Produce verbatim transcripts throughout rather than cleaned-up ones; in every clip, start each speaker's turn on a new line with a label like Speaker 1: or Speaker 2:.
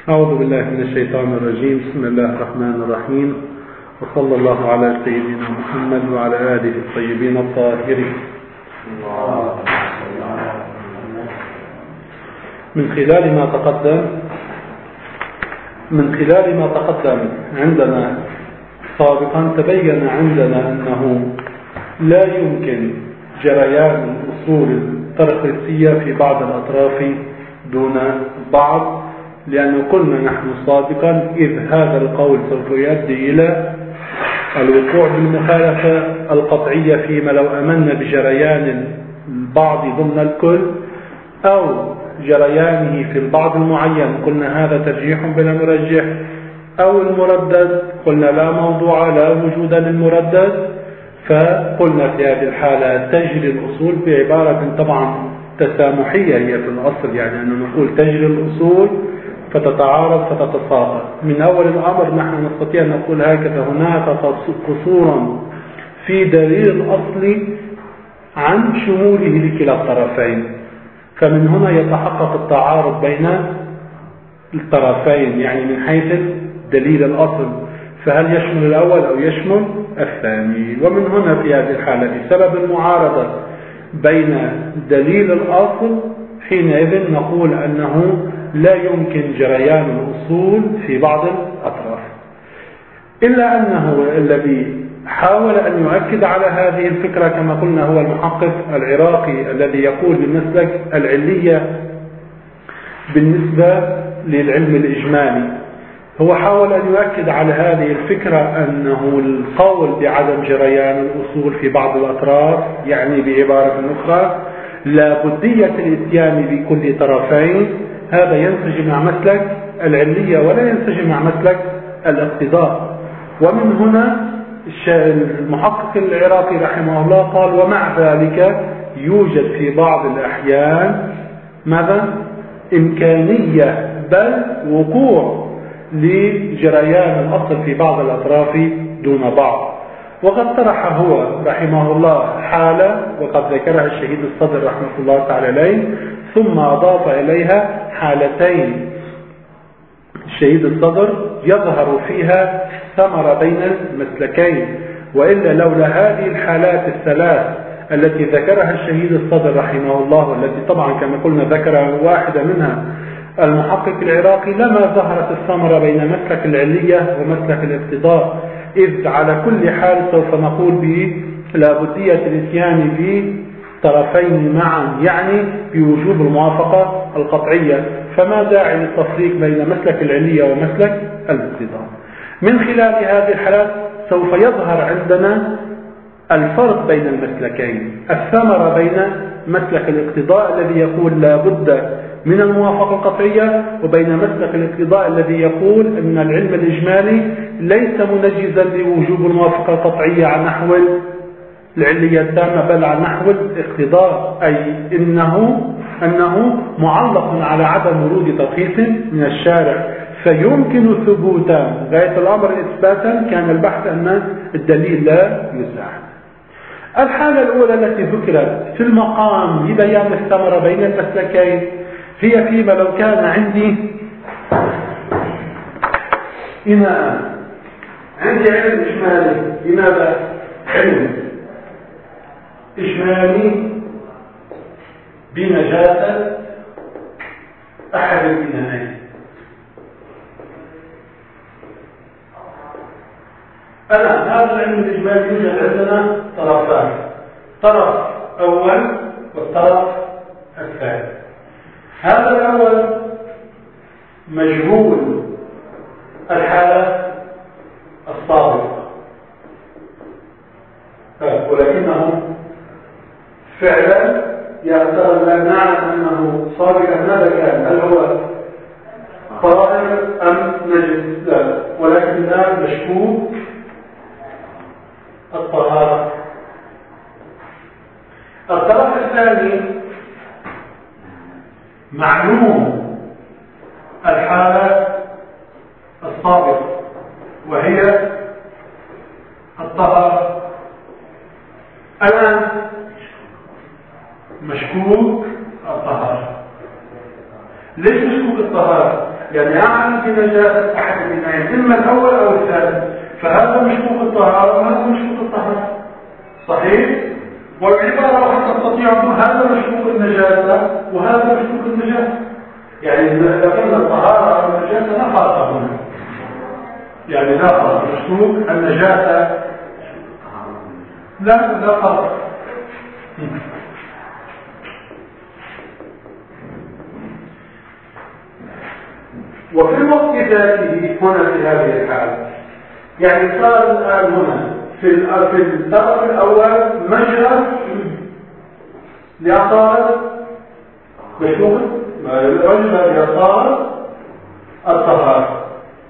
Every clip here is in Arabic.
Speaker 1: أعوذ بالله من الشيطان الرجيم. بسم الله الرحمن الرحيم، وصلى الله على سيدنا محمد وعلى آله الطيبين الطاهرين. من خلال ما تقدم من خلال ما تقدم عندنا سابقا تبين عندنا أنه لا يمكن جريان الأصول الترخيصية في بعض الأطراف دون بعض، لأنه قلنا نحن سابقا إذ هذا القول سوف يؤدي إلى الوقوع بالمخالفة القطعية فيما لو أمنا بجريان البعض ضمن الكل أو جريانه في البعض المعين، قلنا هذا ترجيح بلا مرجح، أو المردد قلنا لا موضوع لا وجود للمردد، فقلنا في هذه الحالة تجري الأصول بعبارة طبعا تسامحية هي في الأصل، يعني أن نقول تجري الأصول فتتعارض فتتصاغر. من أول الأمر نحن نستطيع أن نقول هكذا: هناك قصورا في دليل الأصل عن شموله لكلا الطرفين، فمن هنا يتحقق التعارض بين الطرفين، يعني من حيث دليل الأصل، فهل يشمل الأول أو يشمل الثاني؟ ومن هنا في هذه الحالة بسبب المعارضة بين دليل الأصل حينئذ نقول أنه لا يمكن جريان الأصول في بعض الأطراف، إلا أنه الذي حاول أن يؤكد على هذه الفكرة كما قلنا هو المحقق العراقي الذي يقول بمسلك العلية بالنسبة للعلم الإجمالي. هو حاول أن يؤكد على هذه الفكرة أنه القول بعدم جريان الأصول في بعض الأطراف يعني بعبارة أخرى لا بدية الاتيان بكل طرفين، هذا ينسجم مع مسلك العلية ولا ينسجم مع مسلك الاقتضاء. ومن هنا المحقق العراقي رحمه الله قال: ومع ذلك يوجد في بعض الأحيان ماذا؟ إمكانية بل وقوع لجريان الأصل في بعض الأطراف دون بعض. وقد طرح هو رحمه الله حالة وقد ذكرها الشهيد الصدر رحمه الله تعالى عليه، ثم أضاف إليها حالتين الشهيد الصدر يظهر فيها ثمرة بين المسلكين، وإلا لولا هذه الحالات الثلاث التي ذكرها الشهيد الصدر رحمه الله، والتي طبعا كما قلنا ذكر واحدة منها المحقق العراقي، لما ظهرت الثمرة بين مسلك العلية ومسلك الاقتضاء، إذ على كل حال سوف نقول بلا بدية الاتيان بطرفين معا، يعني بوجوب الموافقة القطعية، فما داعي للتفريق بين مسلك العلية ومسلك الاقتضاء. من خلال هذه الحالات سوف يظهر عندنا الفرق بين المسلكين، الثمرة بين مسلك الاقتضاء الذي يقول لا بد من الموافقة القطعية، وبين مسلك الاقتضاء الذي يقول أن العلم الإجمالي ليس منجزا لوجوب الموافقة القطعية على نحو العلية التامة بل على نحو الاقتضاء، أي إنه أنه معلق على عدم ورود ترخيص من الشارع، فيمكن ثبوتا غاية الأمر إثباتا كان البحث أن الدليل لا يساعد. الحالة الأولى التي ذكرت في المقام لبيان الثمرة بين المسلكين هي فيما لو كان عندي إناء، عندي علم إجمالي. لماذا؟ علم إجمالي بنجاسة أحد الإناءين. الآن هذا العلم الإجمالي يوجد عندنا طرفان، طرف أول والطرف الثاني. هذا الأول مجهول الحالة السابقة، ولكنه فعلا يعتبر لا نعلم أنه سابقا ماذا كان، هل هو طاهر أم نجس؟ لا، ولكن الآن مشكوك الطهارة. الطرف الثاني معلوم الحالة السابقة وهي الطهارة. الآن مشكوك الطهارة. ليش مشكوك الطهارة؟ يعني أعلم بنجاسة أحد الاثنين، إما الأول أو الثاني، فهذا مشكوك الطهارة وهذا مشكوك الطهارة. صحيح؟ والعبارة واحد تستطيع أن تقول هذا مشكوك النجاسة وهذا مشكوك النجاسة. يعني إذا قلنا الطهارة أو النجاسة لا فرق هنا. يعني لا فرق، مشكوك النجاسة لا لا فرق. وفي الوقت ذاته هنا في هذه الحالة، يعني صار الآن هنا في في الطرف الأول مجرى لأصالة مشروع مجرى لأصالة الطهارة،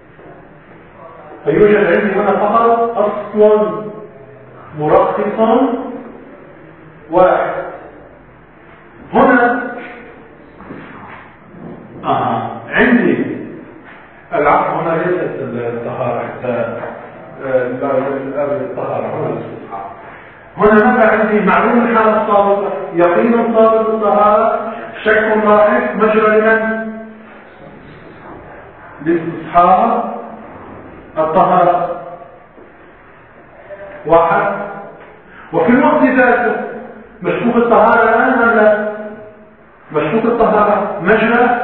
Speaker 1: فيوجد عندي هنا فقط أصل مرخص واحد. هنا آه. عندي العقل هنا ليست الطهارة حتى الطهارة هنا الاستصحاب. هنا ماذا عندي؟ معلوم الحالة السابقة، يقين صادق الطهارة، شك راحل، مجرى لمن؟ لاستصحاب الطهارة واحد. وفي الوقت ذاته مشكوك الطهارة الآن أم لا؟ مشكوك الطهارة مجرى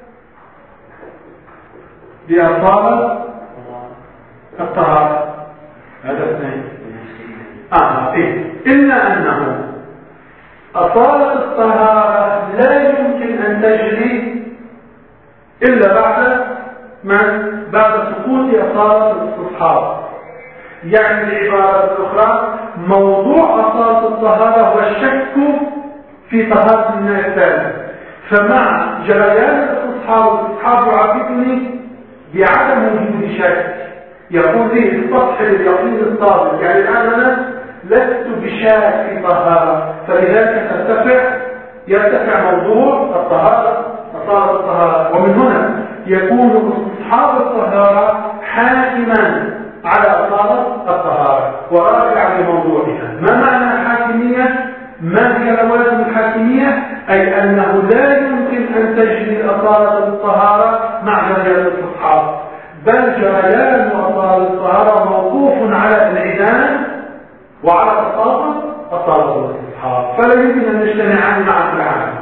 Speaker 1: لأصالة الطهارة، هذا اثنين. آه إيه؟ إلا أنه أصالة الطهارة لا يمكن أن تجري إلا بعد من بعد سقوط أصالة الاستصحاب. يعني بعبارة أخرى، موضوع أصالة الطهارة هو الشك في طهارة الماء الثاني، فمع جريان الاستصحاب الاستصحاب يعرفني بعدم وجود شك، يقول لي السطح اليقين الصادق. يعني الآن أنا لست بشاك في طهارة، فلذلك ترتفع يرتفع موضوع الطهارة أصالة الطهارة، ومن هنا يكون استصحاب الطهارة حاكما على أصالة الطهارة وراجعا لموضوعها. ما معنى الحاكمية؟ ما هي لوازم الحاكمية؟ أي أنه لا يمكن أن تجري أصالة الطهارة مع جريان الاستصحاب، بل جريان أصالة الطهارة موقوف على الانعدام وعلى تساقط أصالة الاستصحاب، فلا يمكن أن يجتمعان معا في العالم.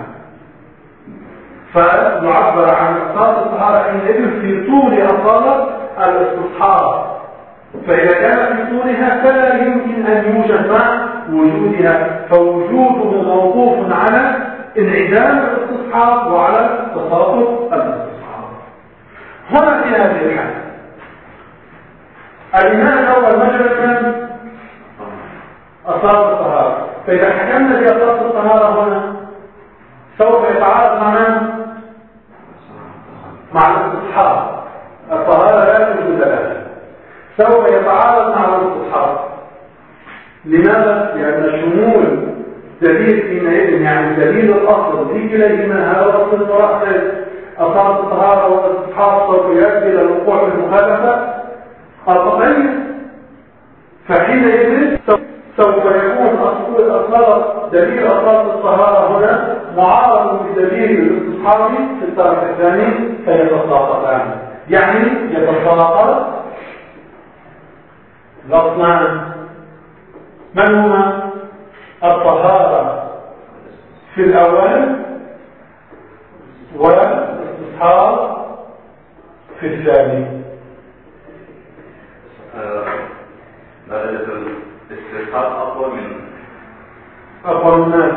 Speaker 1: فيعبر عن أصالة الطهارة حينئذ في طول أصالة الاستصحاب، فإذا كان في طولها فلا يمكن أن يوجد مع وجودها، فوجوده موقوف على انعدام الاستصحاب وعلى تساقط الاستصحاب. هنا في هذه الحالة الإيمان الأول مجرى من أصالة الطهارة، فإذا حكمنا بأصالة الطهارة هنا سوف يتعارض مع من؟ مع الاستصحاب. الطهارة لا توجد لها، سوف يتعارض مع الاستصحاب. لماذا؟ لأن شمول دليل حينئذ، يعني دليل الأصل في كليهما هذا الأصل المرأس أصالة الطهارة والاستصحاب سوف يؤدي إلى الوقوع في المخالفة القطعية، فحينئذ سوف يكون أصل دليل أصالة الطهارة هنا معارض بدليل الاستصحاب في الطرف الثاني فيتساقطان، يعني يتساقط الأصلان. من هما؟ الطهارة في الأول والاستصحاب في الثاني.
Speaker 2: درجة الاستصحاب أقوى من
Speaker 1: أقوى من الناس.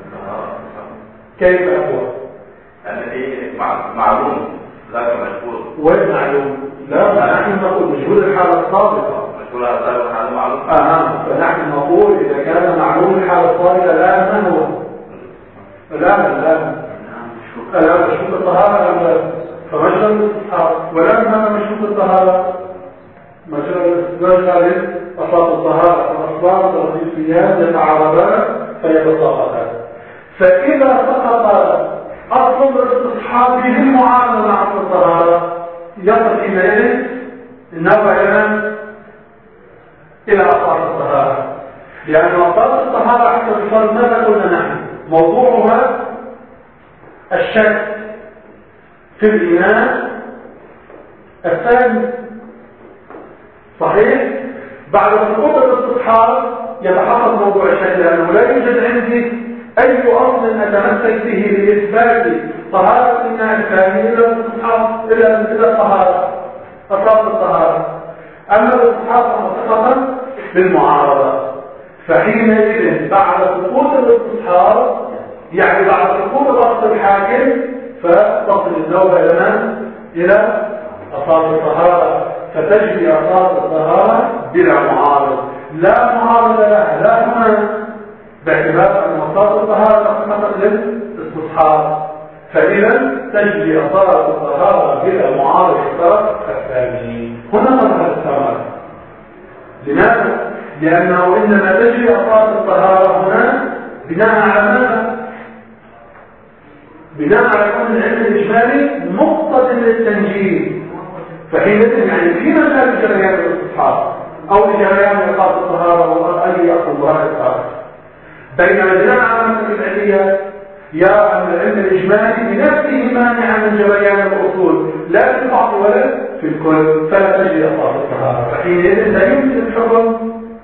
Speaker 1: كيف أقوى؟
Speaker 2: الذي معلوم ذاك مشهور.
Speaker 1: وين معلوم؟ لا، نحن نقول مجهول الحالة السابقة.
Speaker 2: مشهور السابقة حالة معلوم.
Speaker 1: آه، فنحن نقول إذا كان معلوم الحالة السابقة لا من هو؟ لا لا لا مشهور الطهارة فمجرى الاستصحاب، ولا هذا مشهور الطهارة مجرى الاستدلال أصابة الطهارة والأصباب والرئيسيات يتعارضان فيتساقطان. فإذا سقط أصل الاستصحاب به المعارضة مع أصل الطهارة يصل حينئذ النوع إلى أصل الطهارة، لأن أصل الطهارة حتى الفرد ماذا قلنا نحن؟ موضوعها الشك في الإناء الثاني. صحيح؟ بعد سقوط الاستصحاب يتحقق موضوع الشك، لأنه لا يوجد عندي أي أصل أتمسك به لإثبات طهارة الإناء الثاني إلا الاستصحاب، إلا إلا الطهارة، أصل الطهارة. أما الاستصحاب فقط بالمعارضة. فحينئذ بعد سقوط الاستصحاب، يعني بعد سقوط الأصل الحاكم، فتصل النوبة إلى إلى أصل الطهارة، فتجري أصل الطهارة بلا معارض، لا معارض لها لا هنا، باعتبار أن أصل الطهارة فقط للاستصحاب، فإذا تجري أصل الطهارة بلا معارض الطرف الثاني. هنا مظهر الثمر. لماذا؟ لأنه إنما تجري أصل الطهارة هنا بناء على ماذا؟ بناء على كون العلم الإجمالي مقتضٍ للتنجيل، فحينئذ يعني في مجال جريان الاستصحاب أو لجريان إيقاظ الطهارة وأي أصل ظاهر آخر. بينما بناء على مسألة العلية يرى أن العلم الإجمالي بنفسه مانع من جريان الأصول، لا في البعض ولا في الكل، فلا تجري أصل الطهارة. فحينئذ لا يمكن الحكم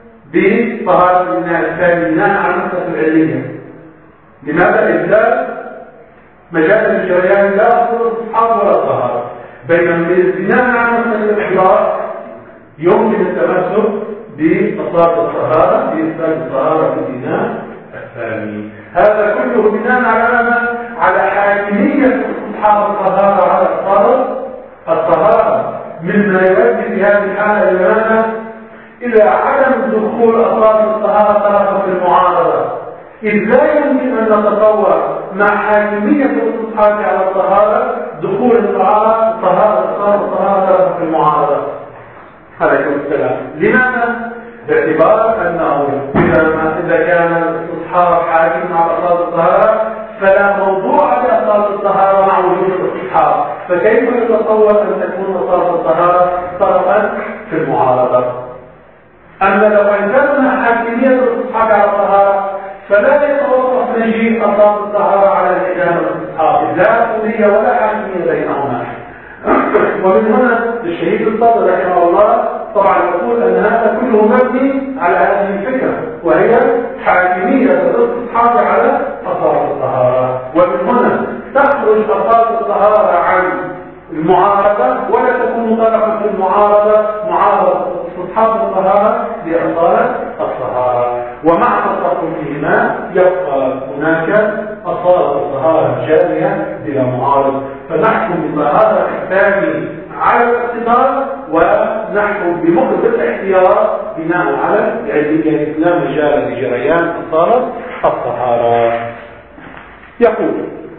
Speaker 1: بطهارة الإناء الثاني بناء على مسألة العلية. لماذا؟ إذ لا مجال الجريان لا أصل الاستصحاب ولا الطهارة. بينما بناء على مسألة الاحتراق يمكن التمسك بأصل الطهارة بإثبات الطهارة في الإناء الثاني. هذا كله بناء على على حاكمية استصحاب الطهارة على أصل الطهارة، مما يؤدي في هذه الحالة إلى ماذا؟ إلى عدم دخول أصل الطهارة طرفا في المعارضة، إذ لا يمكن أن نتصور مع حاكمية الاستصحاب على الطهارة دخول الطهارة الطهارة الطهارة طرفا في المعارضة. عليكم السلام. لماذا؟ باعتبار أنه إذا كان الاستصحاب حاكم على أصل الطهارة فلا موضوع لأصل الطهارة مع وجود الاستصحاب، فكيف يتصور أن تكون أصل الطهارة طرفا في المعارضة؟ أما لو اعتبرنا حاكمية الاستصحاب على الطهارة فلا يتوقف مجيء أصل الطهارة على الإدانة والاستصحاب، لا قضية ولا حاكمية بينهما. ومن هنا الشهيد الصادق رحمه الله طبعا يقول أن هذا كله مبني على هذه الفكرة، وهي حاكمية الاستصحاب على أصل الطهارة. ومن هنا تخرج أصل الطهارة عن المعارضة ولا تكون طرفا في المعارضة معارضة استصحاب الطهارة لأصالة الطهارة، ومع تصرفهما يبقى هناك أصالة الطهارة جارية بلا معارض. فنحكم بطهارة الثاني على الاقتضاء ونحكم بمقتضى الاحتياط بناء على العلمية لا مجال لجريان أصالة الطهارة. يقول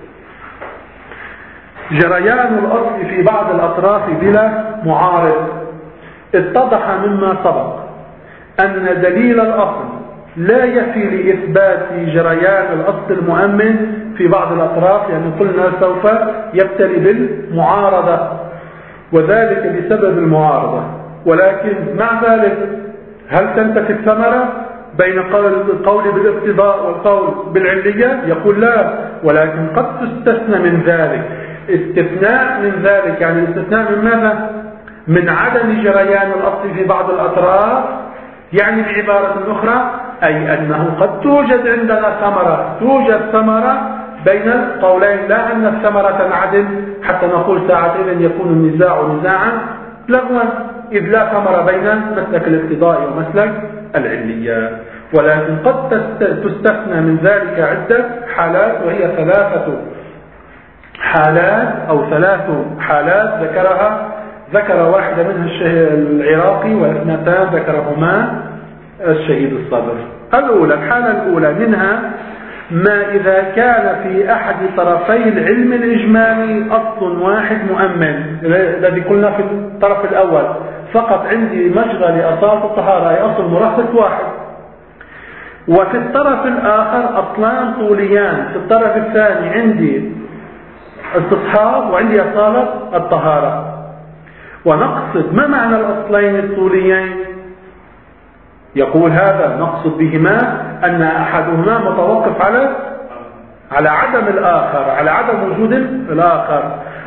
Speaker 1: جريان الأصل في بعض الأطراف بلا معارض. اتضح مما سبق أن دليل الأصل لا يفي لإثبات جريان الأصل المؤمن في بعض الأطراف، لأن يعني قلنا سوف يبتلي بالمعارضة، وذلك بسبب المعارضة. ولكن مع ذلك هل تنتفي الثمرة بين القول بالاقتضاء والقول بالعلية؟ يقول لا، ولكن قد تستثنى من ذلك. استثناء من ذلك يعني استثناء من ماذا؟ من عدم جريان الأصل في بعض الأطراف، يعني بعبارة أخرى أي أنه قد توجد عندنا ثمرة، توجد ثمرة بين القولين، لا أن الثمرة تنعدم حتى نقول ساعتين يكون النزاع نزاعا لغوا، إذ لا ثمرة بين مسلك الاقتضاء ومسلك العلية. ولكن قد تستثنى من ذلك عدة حالات، وهي ثلاثة حالات أو ثلاث حالات ذكرها ذكر واحدة منها العراقي واثنتان ذكرهما الشهيد الصدر. الأولى الحالة الأولى منها ما إذا كان في أحد طرفي العلم الإجمالي أصل واحد مؤمن، الذي قلنا في الطرف الأول فقط عندي مشغل لأصالة الطهارة أي أصل مرخص واحد، وفي الطرف الآخر أصلان طوليان، في الطرف الثاني عندي استصحاب وعندي أصالة الطهارة. ونقصد ما معنى الأصلين الطوليين؟ يقول هذا نقصد بهما أن أحدهما متوقف على على عدم الآخر، على عدم وجود الآخر،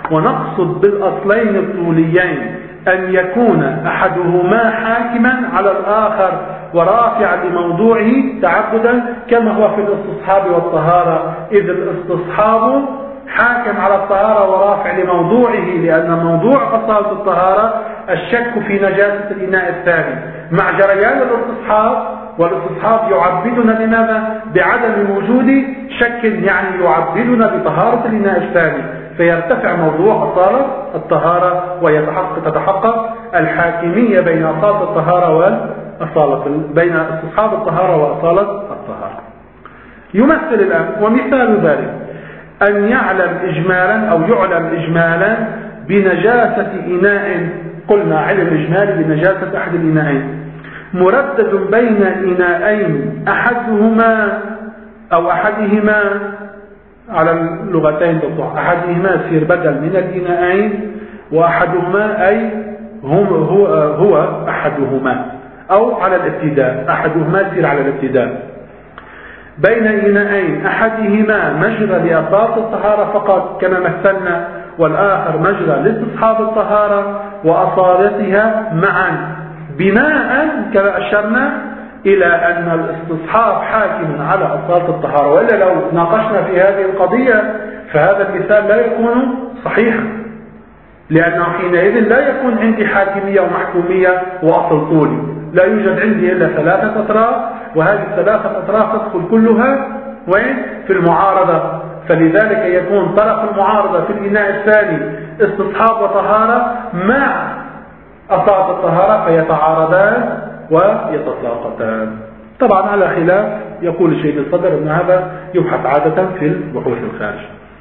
Speaker 1: ونقصد بالأصلين الطوليين أن يكون أحدهما حاكما على الآخر ورافعا لموضوعه تعبدا كما هو في الاستصحاب والطهارة، إذ الاستصحاب حاكم على الطهارة ورافع لموضوعه، لأن موضوع أصالة الطهارة الشك في نجاسة الإناء الثاني مع جريان الاستصحاب، والاستصحاب يعبدنا لماذا؟ بعدم وجود شك، يعني يعبدنا بطهارة الإناء الثاني، فيرتفع موضوع أصالة الطهارة ويتحقق تتحقق الحاكمية بين أصالة الطهارة والأصالة بين استصحاب الطهارة وأصالة الطهارة. يمثل الآن ومثال ذلك أن يعلم إجمالا أو يعلم إجمالا بنجاسة إناء، قلنا علم إجمالي بنجاسة أحد الإناءين مردد بين إناءين أحدهما أو أحدهما على اللغتين بالضبط، أحدهما يصير بدل من الإناءين وأحدهما أي هم هو, هو أحدهما، أو على الابتداء أحدهما يصير على الابتداء بين إناءين أحدهما مجرى لأصالة الطهارة فقط كما مثلنا، والآخر مجرى لاستصحاب الطهارة وأصالتها معا، بناء كما أشرنا إلى أن الاستصحاب حاكم على أصالة الطهارة. وإلا لو ناقشنا في هذه القضية فهذا المثال لا يكون صحيحا، لأنه حينئذ لا يكون عندي حاكمية ومحكومية وأصل طولي، لا يوجد عندي إلا ثلاثة أطراف، وهذه الثلاثة أطراف تدخل كلها وين؟ في المعارضة، فلذلك يكون طرف المعارضة في الإناء الثاني استصحاب وطهارة مع أصالة الطهارة فيتعارضان ويتساقطان. طبعا على خلاف يقول الشيخ الصدر أن هذا يبحث عادة في البحوث الخارج.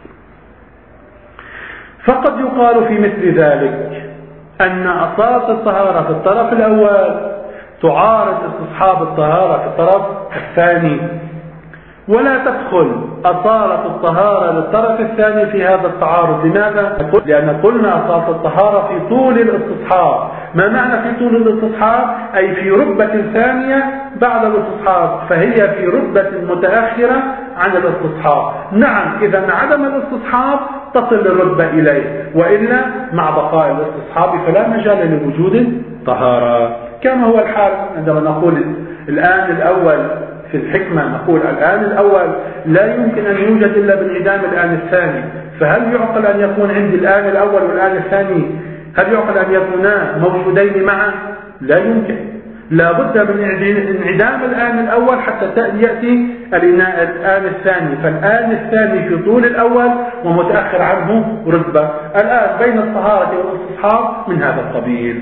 Speaker 1: فقد يقال في مثل ذلك أن أصالة الطهارة في الطرف الأول تعارض استصحاب الطهارة في الطرف الثاني، ولا تدخل أصالة الطهارة للطرف الثاني في هذا التعارض. لماذا؟ لأن قلنا أصالة الطهارة في طول الاستصحاب. ما معنى في طول الاستصحاب؟ أي في رتبة ثانية بعد الاستصحاب، فهي في رتبة متأخرة عن الاستصحاب. نعم، إذا عدم الاستصحاب تصل الرتبة إليه، وإلا مع بقاء الاستصحاب فلا مجال لوجود طهارة، كما هو الحال عندما نقول الآن الأول في الحكمة، نقول الآن الأول لا يمكن أن يوجد إلا بانعدام الآن الثاني، فهل يعقل أن يكون عندي الآن الأول والآن الثاني، هل يعقل أن يكونا موجودين معا؟ لا يمكن، لا بد من انعدام الآن الأول حتى يأتي الآن الثاني، فالآن الثاني في طول الأول ومتأخر عنه رتبة. الآن بين الطهارة والاستصحاب من هذا القبيل.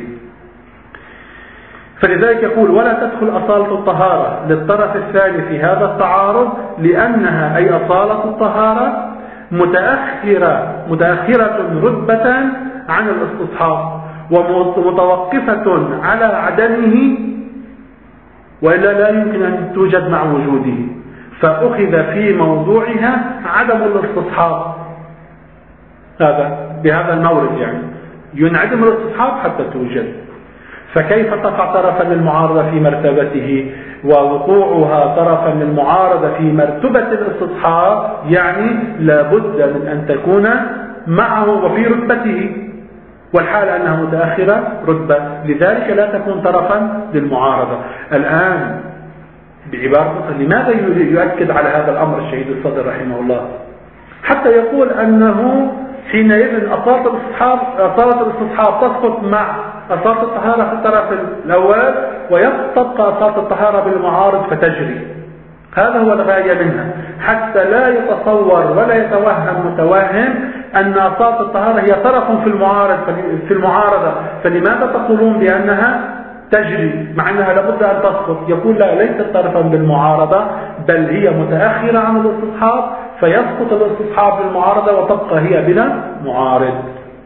Speaker 1: فلذلك يقول ولا تدخل أصالة الطهارة للطرف الثاني في هذا التعارض، لأنها أي أصالة الطهارة متأخرة متأخرة رتبة عن الاستصحاب ومتوقفة على عدمه، وإلا لا يمكن أن توجد مع وجوده، فأخذ في موضوعها عدم الاستصحاب. هذا بهذا المورد يعني ينعدم الاستصحاب حتى توجد. فكيف تقع طرفا للمعارضة في مرتبته، ووقوعها طرفا للمعارضة في مرتبة الاستصحاب يعني لابد من أن تكون معه وفي رتبته، والحال أنها متأخرة رتبة، لذلك لا تكون طرفا للمعارضة. الآن بعبارة لماذا يؤكد على هذا الأمر الشهيد الصدر رحمه الله؟ حتى يقول أنه حينئذ أصالة الاستصحاب أصالة الاستصحاب تسقط مع أصالة الطهارة في الطرف الأول، ويبقى أصالة الطهارة بالمعارض فتجري. هذا هو الغاية منها، حتى لا يتصور ولا يتوهم متوهم أن أصالة الطهارة هي طرف في المعارض في المعارضة، فلماذا تقولون بأنها تجري مع أنها لابد أن تسقط؟ يقول لا، ليست طرفا بالمعارضة، بل هي متأخرة عن الاستصحاب، فيسقط الاستصحاب بالمعارضة وتبقى هي بلا معارض.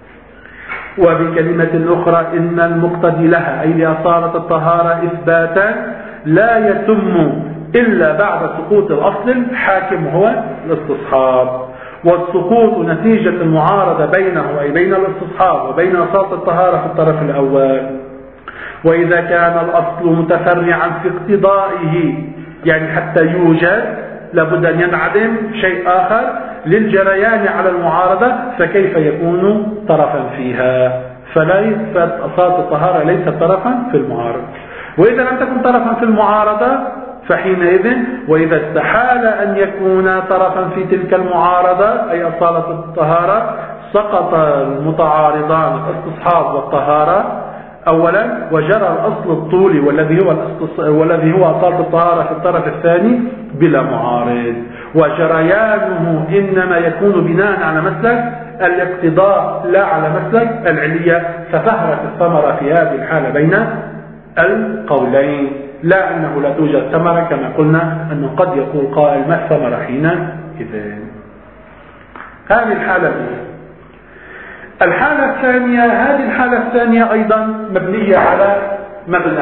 Speaker 1: وبكلمة أخرى إن المقتضي لها أي لأصالة الطهارة إثباتا لا يتم إلا بعد سقوط الأصل الحاكم هو الاستصحاب، والسقوط نتيجة المعارضة بينه أي بين الاستصحاب وبين أصالة الطهارة في الطرف الأول. وإذا كان الأصل متفرعا في اقتضائه يعني حتى يوجد لابد أن ينعدم شيء آخر، للجريان على المعارضة فكيف يكون طرفا فيها؟ فليست أصالة الطهارة ليست طرفا في المعارضة. وإذا لم تكن طرفا في المعارضة فحينئذ وإذا استحال أن يكون طرفا في تلك المعارضة أي أصالة الطهارة سقط المتعارضان الاستصحاب والطهارة أولا، وجرى الأصل الطولي والذي هو والذي هو أصالة الطهارة في الطرف الثاني بلا معارض، وجريانه إنما يكون بناء على مسلك الاقتضاء لا على مسلك العلية، فظهرت الثمرة في هذه الحالة بين القولين، لا أنه لا توجد ثمرة كما قلنا أنه قد يقول قائل ما الثمرة حينئذ. هذه الحالة الأولى. الحالة الثانية، هذه الحالة الثانية أيضا مبنية على مبنى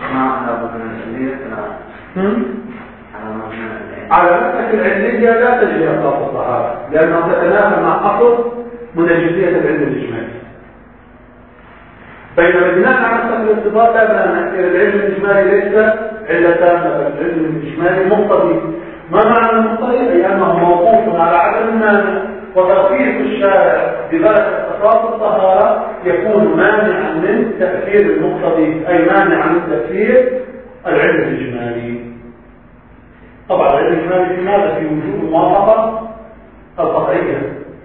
Speaker 1: على مسلك العلمية لا تجري أصالة الطهارة لأنها تتنافى مع أصل منجزية العلم الإجمالي. بينما بناء على مسلك الاقتضاء لا بأن العلم الإجمالي ليس علتان، العلم الإجمالي مقتضي. ما معنى المقتضي؟ أي أنه موقوف على عدم المانع، وتوقيف الشارع بذلك أصالة الطهارة يكون مانعا من تأثير المقتضي، أي مانعا من تأثير العلم الإجمالي. طبعا العلم الإجمالي في ماذا؟ في وجود الموافقة القطعية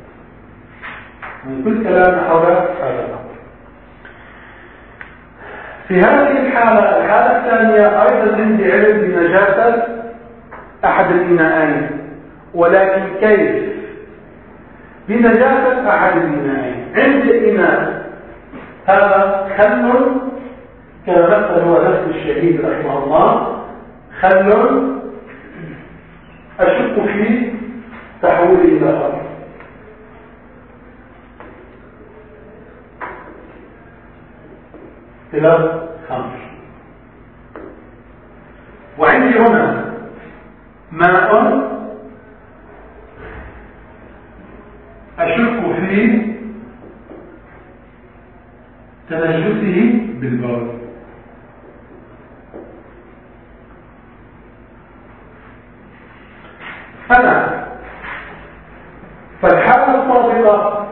Speaker 1: من كل كلام حول هذا. في هذه الحالة، الحالة الثانية أيضا عندي علم بنجاسة أحد الإناءين، ولكن كيف؟ بنجاسة أحد الإناءين. عندي إناء هذا خل كما مثل هو نفس الشهيد رحمه الله، خل أشك في تحويله إلى خمر. إلى خمر. وعندي هنا ماء أشك في تنجسه بالبول. أنا فالحالة الصادقة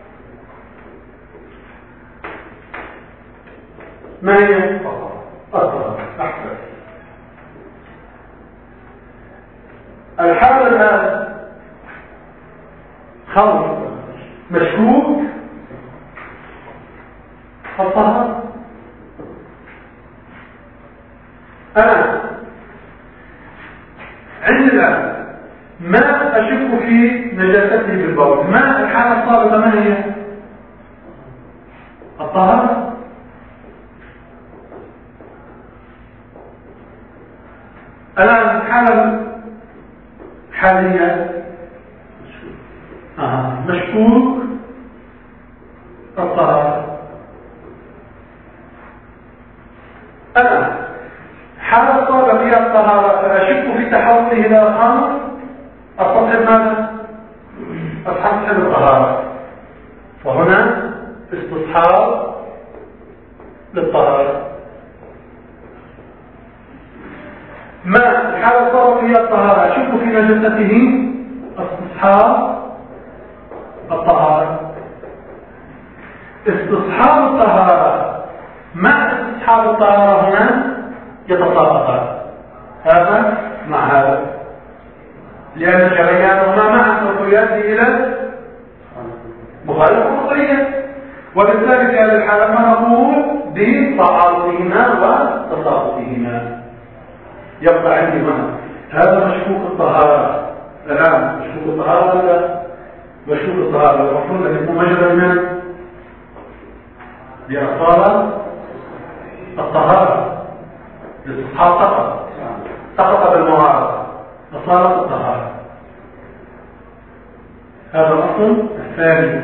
Speaker 1: ما هي؟ أصلا أحسن. الحالة الآن خمر مشكوك الطهارة. أنا عندي الآن ما أشك في نجاسته بالبول، ما الحالة الصادقة ما هي؟ الطهارة. الآن الحالة حاليا آه. مشكوك الطهارة. أنا حالة صار فيها الطهارة فأشك في تحوله إلى خمر، أصحب ماذا؟ أصحب الطهارة، وهنا استصحاب للطهارة. ما الحالة صار فيها الطهارة أشك في نجاسته، استصحاب الطهارة. استصحاب الطهارة مع استصحاب الطهارة هنا يتطابقان، هذا مع هذا، لأن جريانهما معا سوف يؤدي إلى مخالفة قطعية، وبالتالي في هذه الحالة ما نقول بتعارضهما وتطابقهما. يبقى عندي هنا هذا مشكوك الطهارة. الآن مشكوك الطهارة ولا مشكوك الطهارة؟ المفروض أن يكون مجرى من بأصالة الطهارة، الاستصحاب سقط سقط بالمعارضة، أصالة الطهارة. هذا الأصل الثاني.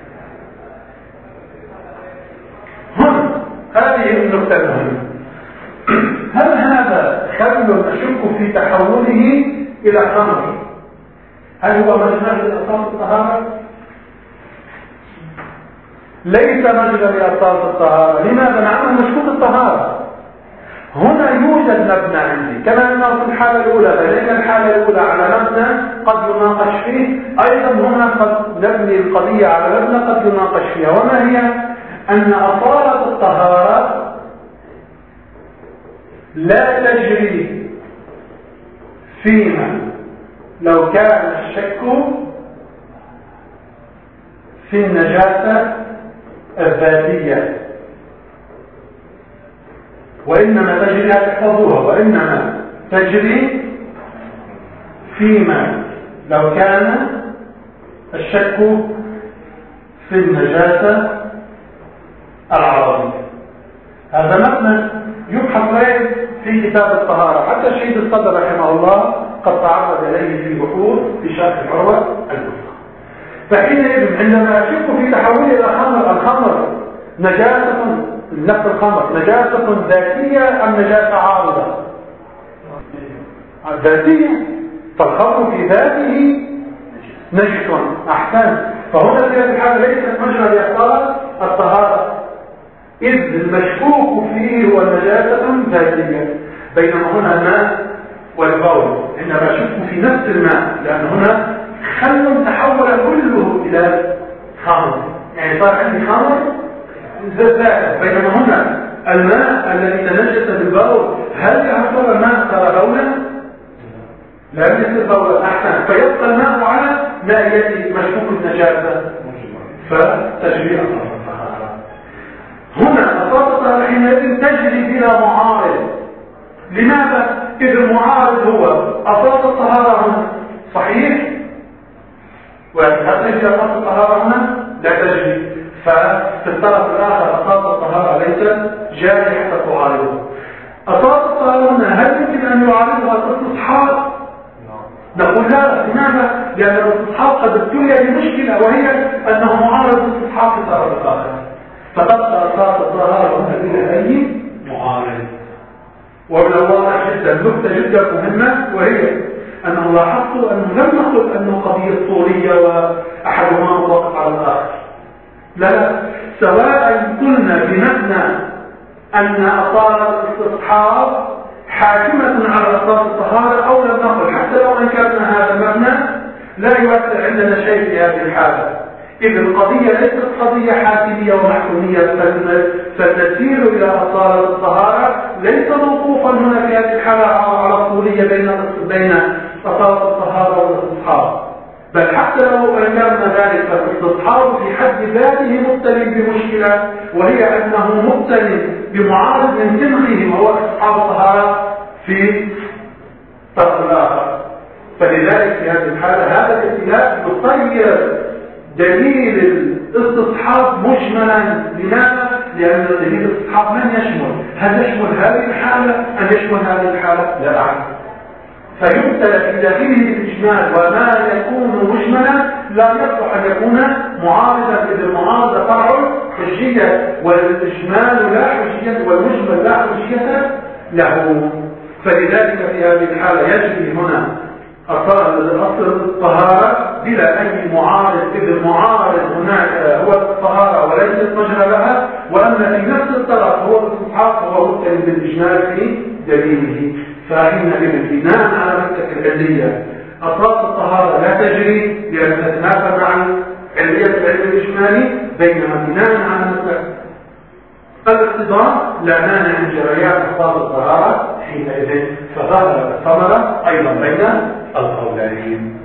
Speaker 1: هنا هذه النقطة المهمة. هل هذا خل أشك في تحوله إلى خمر هل هو مجرى لأصالة الطهارة؟ ليس مجرى لأصالة الطهارة. لماذا؟ مع أنه مشكوك الطهارة. هنا يوجد مبنى عندي كما أنه في الحالة الأولى بنينا الحالة الأولى على مبنى قد يناقش فيه، أيضا هنا قد نبني القضية على مبنى قد يناقش فيها، وما هي أن أصالة الطهارة لا تجري فيما لو كان الشك في النجاسة الذاتية، وإنما تجري تحفظوها وإنما تجري فيما لو كان الشك في النجاسة العرضية. هذا مبنى يبحث غير في كتاب الطهارة، حتى الشهيد الصدر رحمه الله قد تعرض إليه في بحوث في شرح العروة الوثقى. فحينئذ عندما أشك في تحويل إلى خمر، الخمر نجاسة، نفس الخمر نجاسة ذاتية أم نجاسة عارضة؟ ذاتية، فالخمر في ذاته نجس. أحسن. فهنا في هذه الحالة ليست مجرى لإحصال الطهارة، إذ المشكوك فيه هو نجاسة ذاتية، بينما هنا الماء والبول عندما أشك في نفس الماء، لأن هنا خل تحول كله إلى خمر، يعني صار عندي خمر ذات، بينما هنا الماء الذي تنجس بالبول هل يحصل الماء صار بولا؟ لا يصير بولا. أحسن. فيبقى الماء على مائية مشكوك النجاسة فتجري الطهارة. هنا أساطة حينئذ تجري بلا معارض. لماذا؟ إذ المعارض هو أساط الطهارة هنا صحيح، وهل تجري أساط الطهارة هنا؟ لا تجري. ففي الطرف الآخر أساط الطهارة ليس جاري حتى تعارضه. أساط الطهارة هنا هل يمكن أن يعارضها الاستصحاب؟ نقول لا. لماذا؟ لأن الاستصحاب قد ابتلي بمشكلة، وهي أنه معارض الاستصحاب في الطرف الآخر، فتبقى أساط الطهارة هنا بلا أي معارض. ومن الواضح جدا نكتة جدا مهمة، وهي أنه لاحظت أنه لم نقل أنه قضية طولية وأحدهما مطابق على الآخر. لا، سواء قلنا بمبنى أن أصالة الاستصحاب حاكمة على أساس الطهارة أو لم نقل، حتى لو أنكرنا هذا المبنى لا يؤثر عندنا شيء في هذه الحالة، إذ القضية ليست قضية حاكمية ومحكومية، فالتسير إلى أصالة الطهارة ليس موقوفا هنا في هذه الحالة على الطولية بين بين أصالة الطهارة والاستصحاب، بل حتى لو أنكرنا ذلك فالاستصحاب في حد ذاته مبتلي بمشكلة، وهي أنه مبتلي بمعارض من سنخه وهو استصحاب الطهارة في الطرف الآخر. فلذلك في هذه الحالة هذا الابتلاء يصير دليل الاستصحاب مجملا. لماذا؟ لأن دليل الاستصحاب من يشمل؟ هل يشمل هذه الحالة أم يشمل هذه الحالة؟ لا أعلم. فيبتلى في داخله الإجمال، وما يكون مجملا لا يصلح أن يكون معارضا، إذ المعارضة فرع حجية والإجمال لا حجية والمجمل لا حجية له. فلذلك في هذه الحالة يجري هنا أصل الطهارة بلا أي معارض، إذ المعارض هناك هو الطهارة وليست مجرى لها، وأن في نفس الطرف هو الاستصحاب فهو مبتلي بالإجمال في دليله. فحينئذ بناء على مسلك العلية أساس الطهارة لا تجري لأن تتنافى مع علية العلم الإجمالي، بينما بناء على مسلك الاقتضاء لا مانع من جريان أساس الطهارة حينئذ، فظهر الثمرة أيضا بين القولين.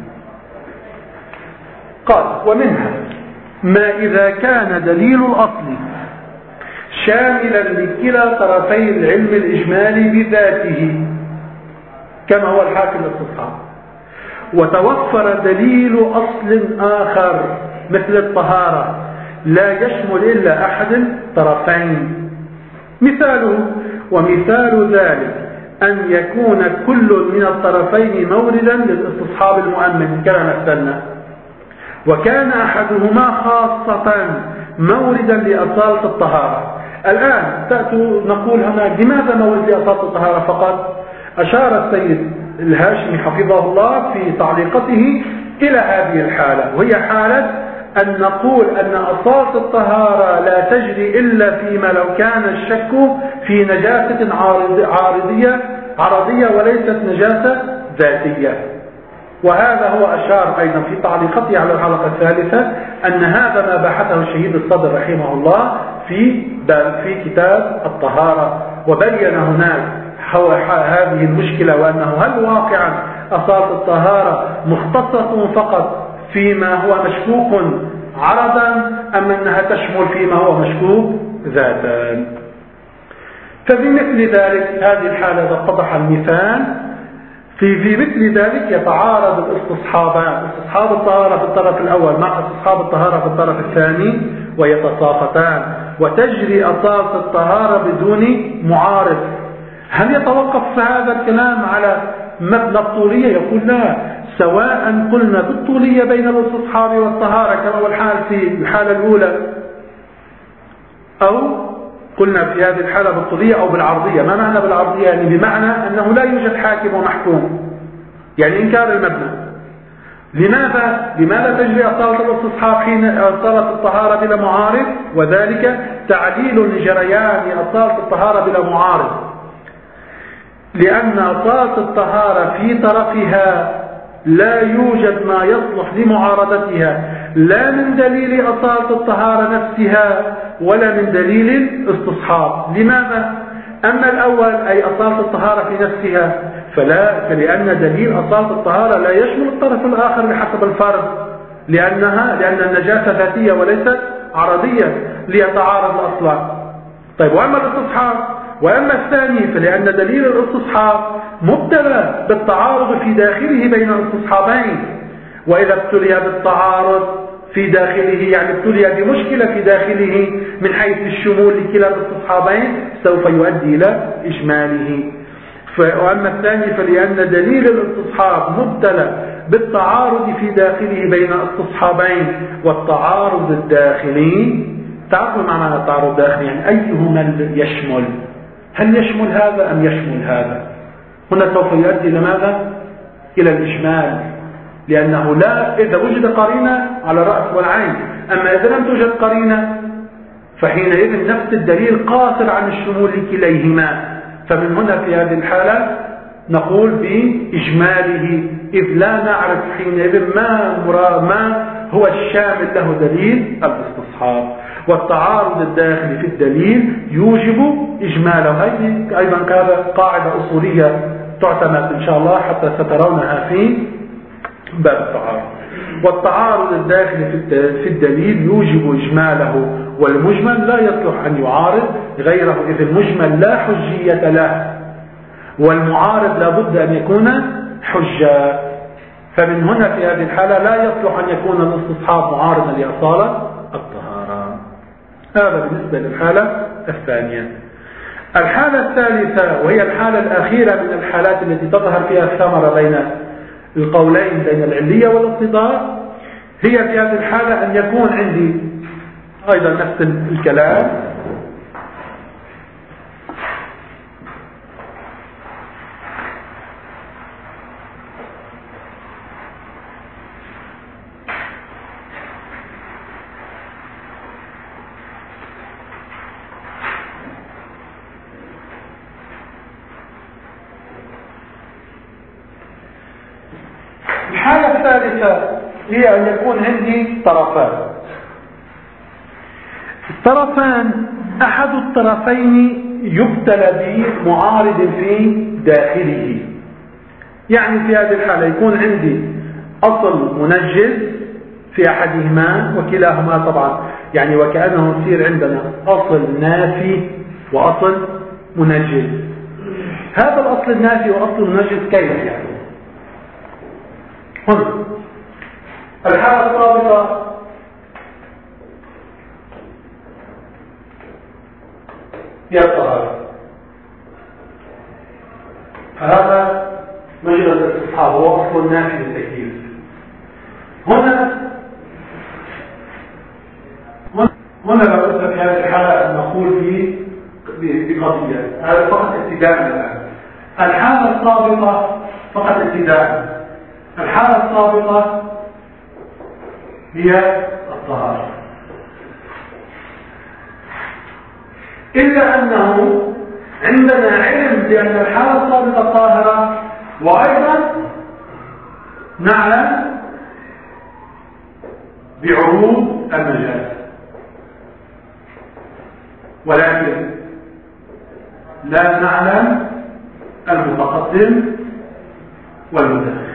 Speaker 1: قال: ومنها ما إذا كان دليل الأصل شاملا لكلا طرفي العلم الإجمالي بذاته كما هو الحاكم الاستصحاب، وتوفر دليل أصل آخر مثل الطهارة لا يشمل إلا أحد طرفين. مثاله: ومثال ذلك أن يكون كل من الطرفين موردا للاستصحاب المؤمن كما مثلنا، وكان أحدهما خاصة موردا لأصالة الطهارة. الآن تأتوا نقول هنا لماذا مورد لأصالة الطهارة فقط؟ أشار السيد الهاشمي حفظه الله في تعليقته إلى هذه الحالة، وهي حالة أن نقول أن أصالة الطهارة لا تجري إلا فيما لو كان الشك في نجاسة عارضية عرضية وليست نجاسة ذاتية. وهذا هو أشار أيضا في تعليقته على الحلقة الثالثة أن هذا ما بحثه الشهيد الصدر رحمه الله في في كتاب الطهارة، وبين هناك هذه المشكلة، وأنه هل واقعا أصالة الطهارة مختصة فقط فيما هو مشكوك عرضا أم أنها تشمل فيما هو مشكوك ذاتا. فبمثل ذلك هذه الحالة إذا اتضح المثال في في مثل ذلك يتعارض الاستصحابان، استصحاب الطهارة في الطرف الأول مع استصحاب الطهارة في الطرف الثاني ويتصافتان، وتجري أصالة الطهارة بدون معارض. هل يتوقف هذا الكلام على مبنى الطولية؟ يقول لا، سواء قلنا بالطولية بين الاستصحاب والطهارة كما هو الحال في الحالة الأولى، أو قلنا في هذه الحالة بالطولية أو بالعرضية. ما معنى بالعرضية؟ يعني بمعنى أنه لا يوجد حاكم ومحكوم، يعني إنكار المبنى. لماذا؟ لماذا تجري أصالة الاستصحاب حين أصالة الطهارة بلا معارض؟ وذلك تعليل لجريان أصالة الطهارة بلا معارض، لأن أصالة الطهارة في طرفها لا يوجد ما يصلح لمعارضتها، لا من دليل أصالة الطهارة نفسها ولا من دليل الاستصحاب. لماذا؟ أما الأول أي أصالة الطهارة في نفسها فلا، فلأن دليل أصالة الطهارة لا يشمل الطرف الآخر بحسب الفرض، لأنها لأن النجاسة ذاتية وليست عرضية ليتعارض أصلا. طيب، وأما الاستصحاب وأما الثاني فلأن دليل الاستصحاب مبتلى بالتعارض في داخله بين الاستصحابين، وإذا ابتلي بالتعارض في داخله يعني ابتلي بمشكلة في داخله من حيث الشمول لكلا الاستصحابين سوف يؤدي إلى إجماله. وأما الثاني فلأن دليل الاستصحاب مبتلى بالتعارض في داخله بين الاستصحابين، والتعارض الداخلي تعرفوا ما معنى التعارض الداخلي؟ يعني أيهما يشمل، هل يشمل هذا أم يشمل هذا؟ هنا سوف يؤدي إلى ماذا؟ إلى الإجمال، لأنه لا إذا وجد قرينة على الرأس والعين، أما إذا لم توجد قرينة فحينئذ نفس الدليل قاصر عن الشمول لكليهما. فمن هنا في هذه الحالة نقول بإجماله، إذ لا نعرف حينئذ ما ما هو الشامل له دليل الاستصحاب، والتعارض الداخلي في الدليل يوجب إجماله. هذه أيضا قاعدة أصولية تعتمد إن شاء الله حتى سترونها في باب التعارض. والتعارض الداخلي في الدليل يوجب إجماله، والمجمل لا يصلح أن يعارض غيره، إذ المجمل لا حجية له، والمعارض لا بد أن يكون حجة. فمن هنا في هذه الحالة لا يصلح أن يكون الاستصحاب معارضا لأصالة الطهارة. هذا بالنسبة للحالة الثانية. الحالة الثالثة وهي الحالة الأخيرة من الحالات التي تظهر فيها الثمرة بين القولين بين العلية والاقتضاء، هي في هذه الحالة أن يكون عندي أيضا نفس الكلام الحالة الثالثة هي أن يكون عندي طرفان. الطرفان أحد الطرفين يبتلى بمعارض في داخله، يعني في هذه الحالة يكون عندي أصل منجز في أحدهما وكلاهما طبعا، يعني وكأنه يصير عندنا أصل نافي وأصل منجز. هذا الأصل النافي وأصل المنجز كيف يعني؟ هنا الحالة الرابطة هي الطهارة، فهذا مجرد الاستصحاب هو أصل نافي للتكليف. هنا هنا لابد في هذه الحالة أن نقول بقضية، هذا فقط ابتداء الآن. الحالة السابقة فقط ابتداء. الحالة السابقة هي الطهارة، إلا أنه عندنا علم بأن الحالة السابقة طاهرة، وأيضا نعلم بعروض النجاسة، ولكن لا نعلم المتقدم والمتأخر.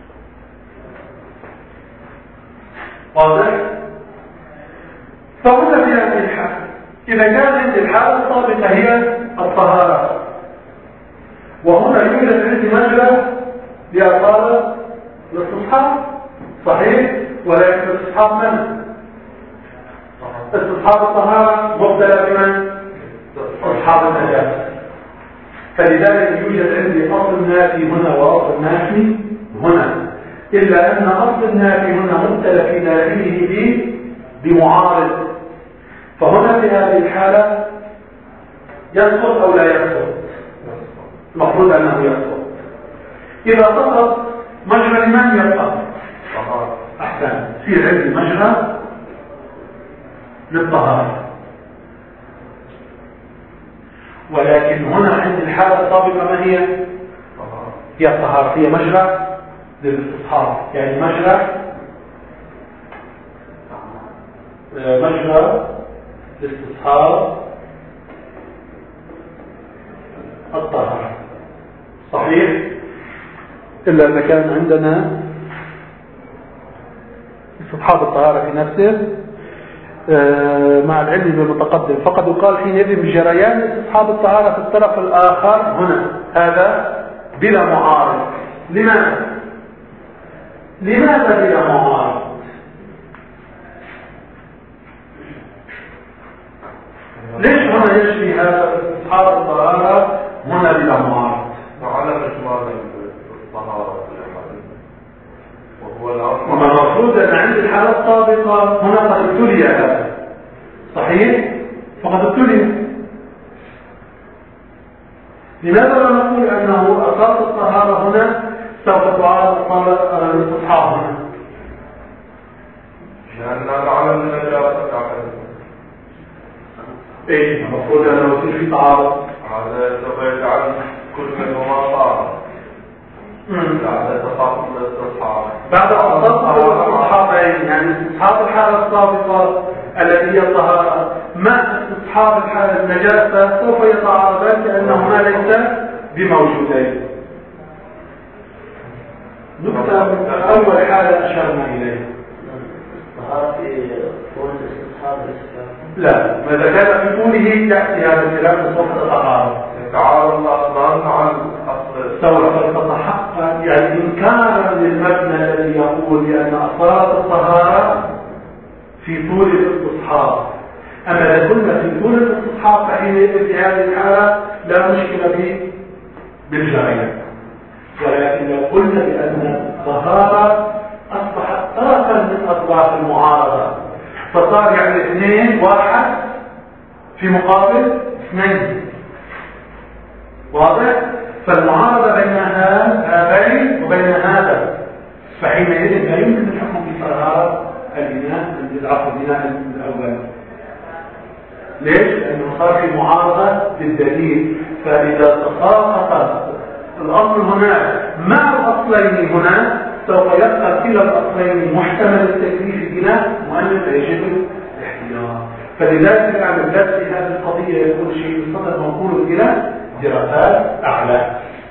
Speaker 1: واضح؟ فهنا في هذه الحالة إذا كانت الحالة السابقة هي الطهارة، وهنا يوجد عندي مجرى لأطالة الاستصحاب، صحيح؟ ولكن استصحاب من؟ استصحاب الطهارة مبتلى بمن؟ استصحاب النجاسة. فلذلك يوجد عندي أصل نافي هنا وأصل نافي هنا، إلا أن أصل النافي هنا مبتلى في داخله بمعارض، فهنا في هذه الحالة يسقط أو لا يسقط؟ المفروض أنه يسقط. إذا سقط مجرى من يبقى؟ أحسن، في عندي مجرى للطهارة، ولكن هنا عند الحالة السابقة ما هي؟ هي الطهارة، هي مجرى للاستصحاب، يعني مجرى مجرى لاستصحاب الطهارة، صحيح؟ إلا أن كان عندنا استصحاب الطهارة في نفسه مع العلم بالمتقدم، فقد يقال حينئذ بجريان استصحاب الطهارة في الطرف الآخر هنا، هذا بلا معارض. لماذا؟ لماذا بلا معارض؟ ليش هنا يشفي هذا استصحاب الطهارة هنا بلا معارض؟
Speaker 2: وعلى إجمال الطهارة وهو الأصل.
Speaker 1: وما المفروض أن عند الحالة السابقة هنا قد ابتلي هذا، صحيح؟ فقد ابتلي. لماذا لا نقول أنه أساس الطهارة هنا سوف تعارض الاستصحاب هنا؟
Speaker 2: لأننا نعلم النجاسة تعلم.
Speaker 1: إيه المفروض أنه يصير في تعارض.
Speaker 2: هذا سوف يجعل كل منهما طاهر. بعد تفاصيل الاستصحاب.
Speaker 1: بعد تفاصيل الاستصحابين، يعني استصحاب الحالة السابقة التي هي الطهارة مع استصحاب الحالة النجاسة سوف يتعارضان كأنهما ليس بموجودين. نقطة أول حالة أشرنا إليها.
Speaker 3: الطهارة في طول الاستصحاب
Speaker 1: لا، ما إذا كان في طوله يأتي هذا الكلام سوف تتعارض.
Speaker 2: يتعارض الأصلان مع الأصل.
Speaker 1: سوف تتحقق، يعني إنكارا للمبنى الذي يقول بأن أصالة الطهارة في طول الاستصحاب. أما إذا كنا في طول الاستصحاب فحينئذ في هذه الحالة لا مشكلة به بالجريان، ولكن لو قلنا بأن الطهارة أصبحت طرفا من أطراف المعارضة، فصار يعني اثنين واحد في مقابل اثنين، واضح؟ فالمعارضة بين هذين وبين هذا، فحينئذ لا يمكن الحكم بطهارة البناء العفو البناء الأول. ليش؟ لأنه صار في معارضة للدليل، فإذا تساقط الأصل هنا مع الأصلين هنا سوف يبقى كلا الأصلين محتمل التكليف البناء مؤلف يجب الاحتياط. فلذلك يعني الدرس في هذه القضية يقول شيء بصدد منقول إلى دراسات أعلى.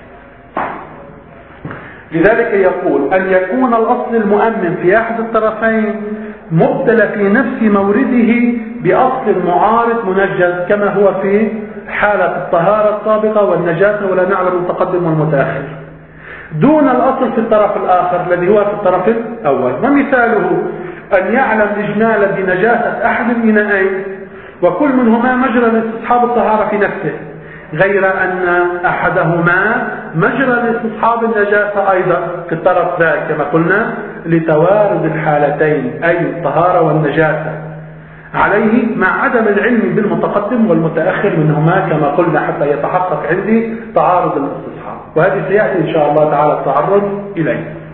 Speaker 1: لذلك يقول أن يكون الأصل المؤمن في أحد الطرفين مبتلى في نفس مورده بأصل معارض منجز كما هو في حالة الطهارة السابقة والنجاسة، ولا نعلم المتقدم والمتأخر، دون الأصل في الطرف الآخر الذي هو في الطرف الأول. ومثاله أن يعلم إجمالا بنجاسة أحد الإناءين وكل منهما مجرى لاستصحاب الطهارة في نفسه، غير أن أحدهما مجرى لاستصحاب النجاسة أيضا في الطرف ذاك كما قلنا لتوارد الحالتين أي الطهارة والنجاسة عليه، مع عدم العلم بالمتقدم والمتأخر منهما كما قلنا حتى يتحقق عندي تعارض الاستصحاب، وهذه سيأتي إن شاء الله تعالى التعرض إليه.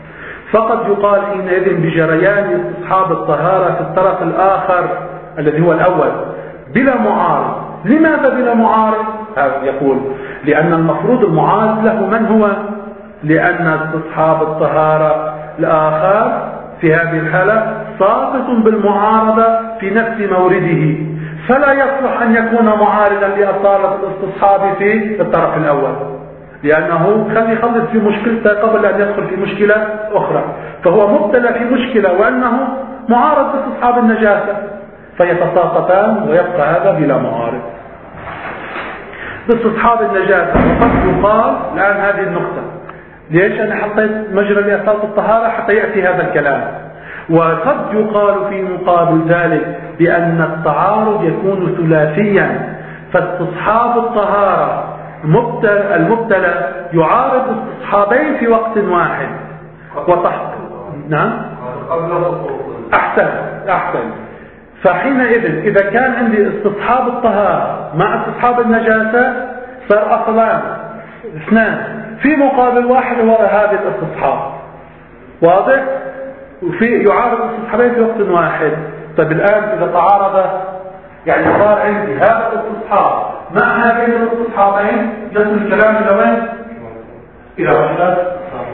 Speaker 1: فقد يقال حينئذ بجريان استصحاب الطهارة في الطرف الآخر الذي هو الأول بلا معارض. لماذا بلا معارض؟ هذا يقول لأن المفروض المعارض له من هو؟ لأن استصحاب الطهارة الآخر في هذه الحالة ساقط بالمعارضة في نفس مورده، فلا يصلح أن يكون معارضا لأصالة الاستصحاب في الطرف الأول، لأنه خلي يخلص في مشكلته قبل أن يدخل في مشكلة أخرى. فهو مبتلى في مشكلة وأنه معارض باستصحاب النجاسة، فيتساقطان ويبقى هذا بلا معارض. باستصحاب النجاسة وقد يقال الآن هذه النقطة، ليش أنا حطيت مجرى لأصالة الطهارة حتى يأتي هذا الكلام. وقد يقال في مقابل ذلك بأن التعارض يكون ثلاثيا، فاستصحاب الطهارة المبتلى يعارض استصحابين في وقت واحد وتحت. نعم أحسن أحسن فحينئذ إذا كان عندي استصحاب الطهارة مع استصحاب النجاسة صار أصلان اثنان في مقابل واحد هو هذا الاستصحاب، واضح؟ وفي يعارض استصحابين في وقت واحد. طيب الآن إذا تعارض يعني صار عندي هذا الاستصحاب مع هذين الاستصحابين يصل الكلام إلى وين؟ إلى وحدة.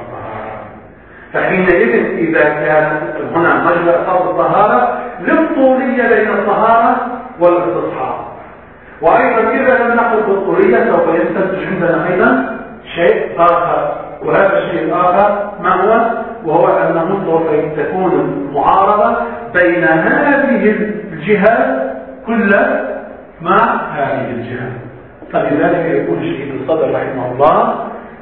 Speaker 1: فحينئذ إذا كان هنا مجرى أصل الطهارة للطولية بين الطهارة والاستصحاب، وأيضا إذا لم نقل بالطولية سوف ينتج عندنا أيضا شيء آخر، وهذا الشيء الآخر ما هو؟ وهو أنه سوف تكون المعارضة بين هذه الجهة كلها مع هذه الجهة. فلذلك يقول الشيخ الصدر رحمه الله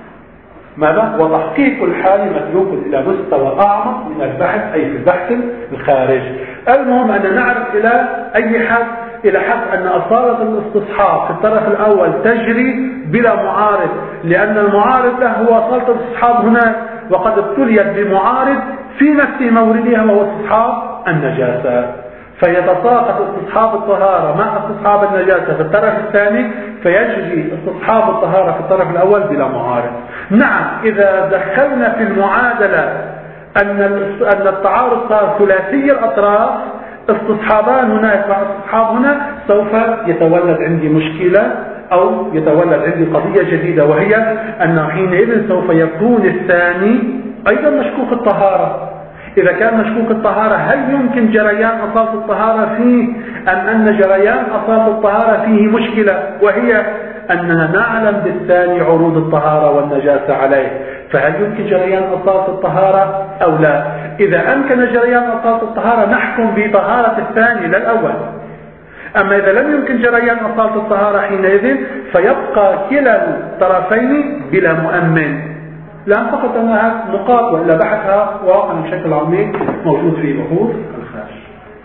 Speaker 1: ماذا؟ وتحقيق الحال متروك إلى مستوى أعمق من البحث، أي في البحث الخارج. المهم أن نعرف إلى أي حد، إلى حد أن أصالة الاستصحاب في الطرف الأول تجري بلا معارض، لأن المعارض له هو أصالة الاستصحاب هناك، وقد ابتليت بمعارض في نفس موردها وهو استصحاب النجاسة، فيتساقط استصحاب الطهارة مع استصحاب النجاسة في الطرف الثاني، فيجري استصحاب الطهارة في الطرف الأول بلا معارض. نعم إذا دخلنا في المعادلة أن أن التعارض صار ثلاثي الأطراف، استصحابان هناك مع استصحاب هنا، سوف يتولد عندي مشكلة أو يتولد عندي قضية جديدة، وهي أن حينئذ سوف يكون الثاني أيضا مشكوك الطهارة. إذا كان مشكوك الطهارة هل يمكن جريان أصالة الطهارة فيه، أم أن جريان أصالة الطهارة فيه مشكلة، وهي أننا نعلم بالثاني عروض الطهارة والنجاسة عليه، فهل يمكن جريان أصالة الطهارة أو لا؟ إذا أمكن جريان أصالة الطهارة نحكم بطهارة الثاني لا الأول. أما إذا لم يمكن جريان أصالة الطهارة حينئذ فيبقى كلا الطرفين بلا مؤمن. لا فقط أنها نقاط وإلا بحثها واقع بشكل عميق موجود في بحوث الخارج.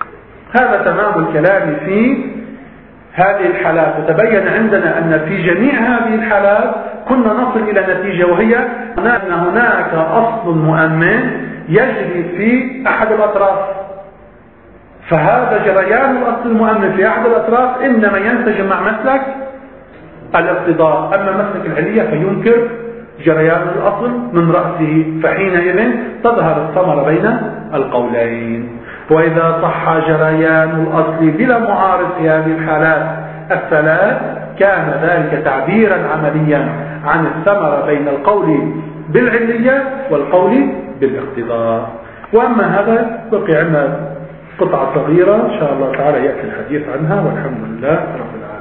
Speaker 1: هذا تمام الكلام في هذه الحالات. وتبين عندنا أن في جميع هذه الحالات كنا نصل إلى نتيجة، وهي أن هناك أصل مؤمن يجري في أحد الأطراف، فهذا جريان الأصل المؤمن في أحد الأطراف إنما ينسجم مع مسلك الاقتضاء. أما مسلك العلية فينكر جريان الأصل من رأسه، فحينئذ تظهر الثمرة بين القولين. وإذا صح جريان الأصل بلا معارض في هذه الحالات الثلاث كان ذلك تعبيرا عمليا عن الثمرة بين القول بالعلية والقول بالاقتضاء. وأما هذا بقي عندنا قطعة صغيرة إن شاء الله تعالى يأتي الحديث عنها، والحمد لله رب العالمين.